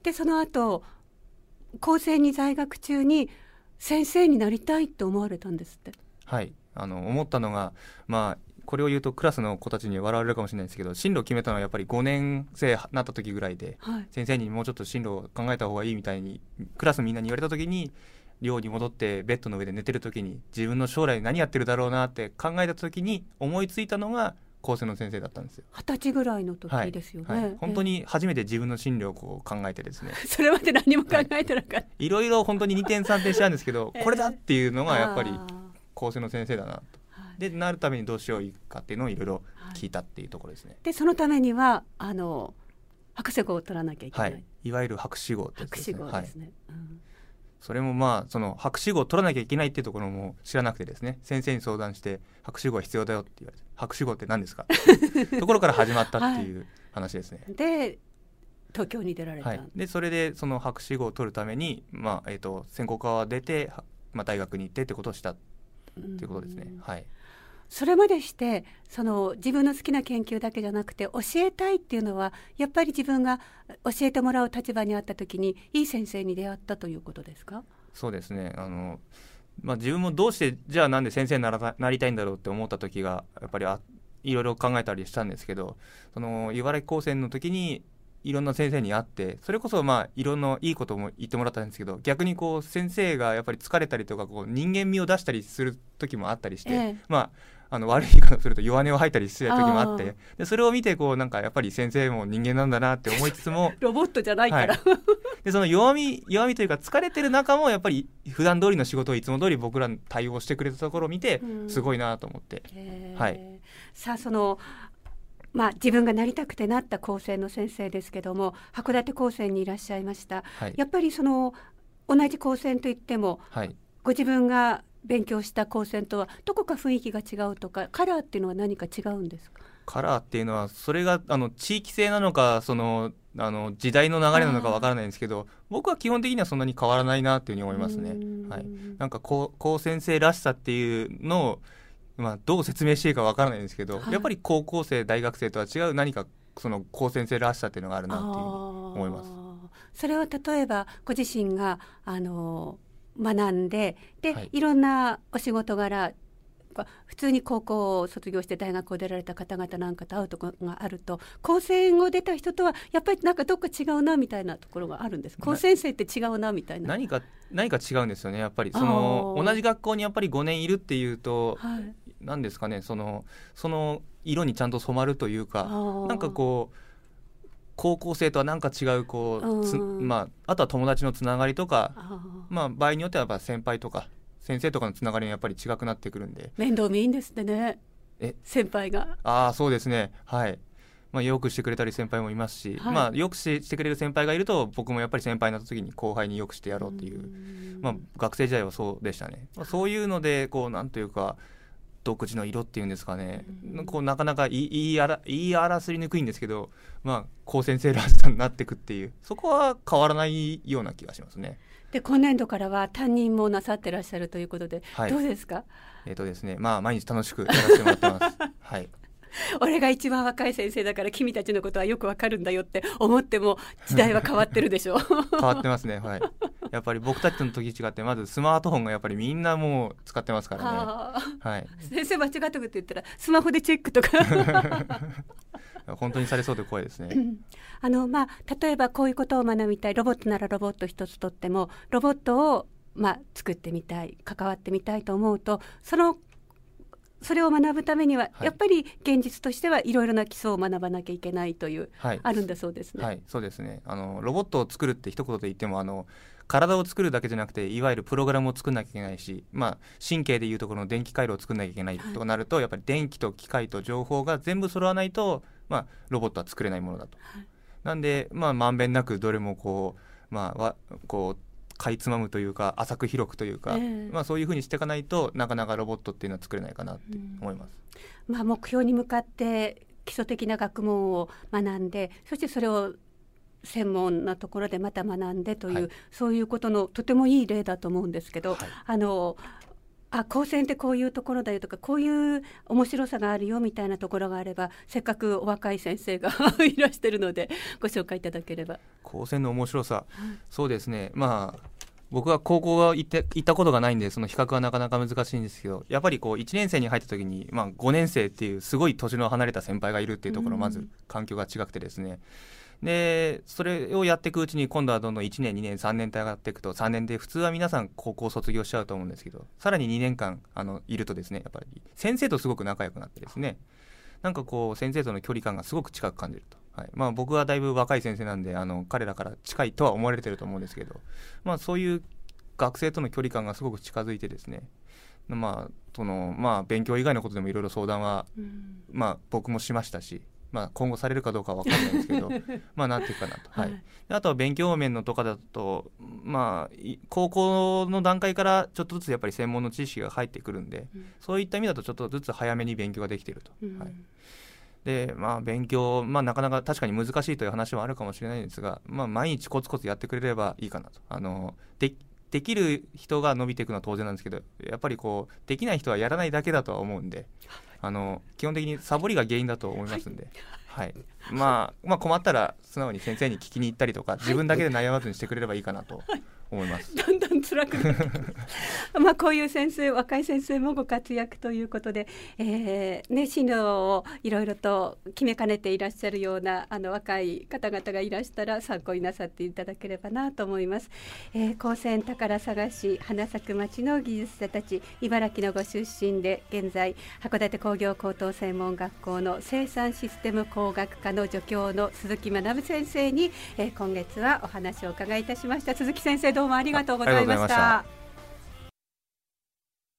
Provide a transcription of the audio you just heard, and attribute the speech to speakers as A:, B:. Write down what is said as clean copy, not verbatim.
A: でその後高専に在学中に先生になりたいと思われたんですって。
B: はい、思ったのが、これを言うとクラスの子たちに笑われるかもしれないですけど、進路を決めたのはやっぱり5年生になった時ぐらいで、
A: はい、
B: 先生にもうちょっと進路を考えた方がいいみたいにクラスみんなに言われた時に、寮に戻ってベッドの上で寝てる時に自分の将来何やってるだろうなって考えた時に思いついたのが高専の先生だったんですよ。
A: 20歳ぐらいの時ですよね、
B: はいはい、本当に初めて自分の進路をこう考えてですね
A: それまで何も考えてなかった、
B: いろいろ本当に2点3点したんですけど、これだっていうのがやっぱり高専の先生だなと、でなるためにどうしようかっていうのをいろいろ聞いたっていうところですね。
A: でそのためには博士号を取らなきゃいけない、はい、
B: いわゆる博士号ってやつですね。
A: 博士号ですね、はい、
B: それもその博士号を取らなきゃいけないっていうところも知らなくてですね、先生に相談して博士号は必要だよって言われて、博士号って何ですかってところから始まったっていう話ですね。
A: で東京に出られた、
B: はい、でそれでその博士号を取るために、専攻科は出て、大学に行ってってことをしたっていうことですね。はい、
A: それまでしてその自分の好きな研究だけじゃなくて教えたいっていうのはやっぱり自分が教えてもらう立場にあった時にいい先生に出会ったということですか？
B: そうですね。自分もどうしてじゃあなんで先生になりたいんだろうって思った時がやっぱりいろいろ考えたりしたんですけど、その茨城高専の時にいろんな先生に会って、それこそいろんないいことも言ってもらったんですけど、逆にこう先生がやっぱり疲れたりとかこう人間味を出したりする時もあったりして、悪い言い方をすると弱音を吐いたりする時もあって、でそれを見てこうなんかやっぱり先生も人間なんだなって思いつつも
A: ロボットじゃないから、
B: でその弱みというか疲れてる中もやっぱり普段通りの仕事をいつも通り僕らに対応してくれたところを見てすごいなと思って、
A: さあその自分がなりたくてなった高専の先生ですけども、函館高専にいらっしゃいました、やっぱりその同じ高専といっても、ご自分が勉強した高専とはどこか雰囲気が違うとか、カラーっていうのは何か違うんですか？
B: カラーっていうのはそれが地域性なのかその時代の流れなのかわからないんですけど、僕は基本的にはそんなに変わらないなっていうふうに思いますね。なんか高専生らしさっていうのをどう説明していいかわからないんですけど、やっぱり高校生大学生とは違う何かその高専生らしさっていうのがあるなっていうふうに思います。
A: それは例えばご自身が学んでいろんなお仕事柄普通に高校を卒業して大学を出られた方々なんかと会うところがあると、高専を出た人とはやっぱりなんかどっか違うなみたいなところがあるんです。高専生って違うなみたいな
B: 何か違うんですよね。やっぱりその同じ学校にやっぱり5年いるっていうと、何ですかね、その色にちゃんと染まるというか、なんかこう高校生とはなんか違うあとは友達のつながりとか、場合によってはやっぱ先輩とか先生とかのつながりがやっぱり違くなってくるんで、
A: 面倒見いいんですってね、先輩が。
B: そうですね。はい、よくしてくれたり先輩もいますし、よくしてくれる先輩がいると僕もやっぱり先輩になった時に後輩によくしてやろうっていう、学生時代はそうでしたね。そういうのでこうなんというか独自の色っていうんですかね、こうなかなか言い争いにくいんですけど、高専生らしさになっていくっていう、そこは変わらないような気がしますね。
A: で今年度からは担任もなさってらっしゃるということで、どうですか？
B: ですね、毎日楽しくやらせてもらってますはい。
A: 俺が一番若い先生だから君たちのことはよくわかるんだよって思っても時代は変わってるでしょ
B: 変わってますね。はい。やっぱり僕たちの時違ってまずスマートフォンがやっぱりみんなもう使ってますからね。はい。
A: 先生間違ったこと言ったらスマホでチェックとか
B: 本当にされそうで怖いですね。
A: 例えばこういうことを学びたい、ロボットならロボット一つとってもロボットを作ってみたい、関わってみたいと思うと、それを学ぶためにはやっぱり現実としてはいろいろな基礎を学ばなきゃいけないという、あるんだそうですね。
B: そうですね。ロボットを作るって一言で言っても体を作るだけじゃなくていわゆるプログラムを作んなきゃいけないし、神経でいうところの電気回路を作んなきゃいけないとなると、やっぱり電気と機械と情報が全部揃わないと、ロボットは作れないものだと。なんでまんべんなくどれもこうかいつまむというか浅く広くというか、そういうふうにしていかないとなかなかロボットっていうのは作れないかなって思います。
A: 目標に向かって基礎的な学問を学んで、そしてそれを専門なところでまた学んでという、そういうことのとてもいい例だと思うんですけど、 高専ってこういうところだよとか、こういう面白さがあるよみたいなところがあれば、せっかくお若い先生がいらしてるのでご紹介いただければ。
B: 高専の面白さ、そうですね、僕は高校は行ったことがないんで、その比較はなかなか難しいんですけど、やっぱりこう1年生に入った時に、5年生っていうすごい年の離れた先輩がいるっていうところ、まず環境が違くてですね、でそれをやっていくうちに、今度はどんどん1年2年3年と上がっていくと、3年で普通は皆さん高校卒業しちゃうと思うんですけど、さらに2年間いるとですね、やっぱり先生とすごく仲良くなってですね、なんかこう先生との距離感がすごく近く感じると、僕はだいぶ若い先生なんで、彼らから近いとは思われてると思うんですけど、そういう学生との距離感がすごく近づいてですね、勉強以外のことでもいろいろ相談は、僕もしましたし、今後されるかどうかは分からないんですけどなっていくかなと、あとは勉強面のとかだと、高校の段階からちょっとずつやっぱり専門の知識が入ってくるんで、そういった意味だとちょっとずつ早めに勉強ができていると、で勉強、なかなか確かに難しいという話はあるかもしれないんですが、毎日コツコツやってくれればいいかなと。できる人が伸びていくのは当然なんですけど、やっぱりこうできない人はやらないだけだとは思うんで、基本的にサボりが原因だと思いますんで、困ったら素直に先生に聞きに行ったりとか、自分だけで悩まずにしてくれればいいかなと思います。
A: だんだん辛くなってきますこういう先生、若い先生もご活躍ということで、進路をいろいろと決めかねていらっしゃるような若い方々がいらしたら参考になさっていただければなと思います。高専宝探し花咲く町の技術者たち、茨城のご出身で現在函館工業高等専門学校の生産システム工学科の助教の鈴木学先生に、今月はお話をお伺いいたしました。鈴木先生、どうもありがとうございました。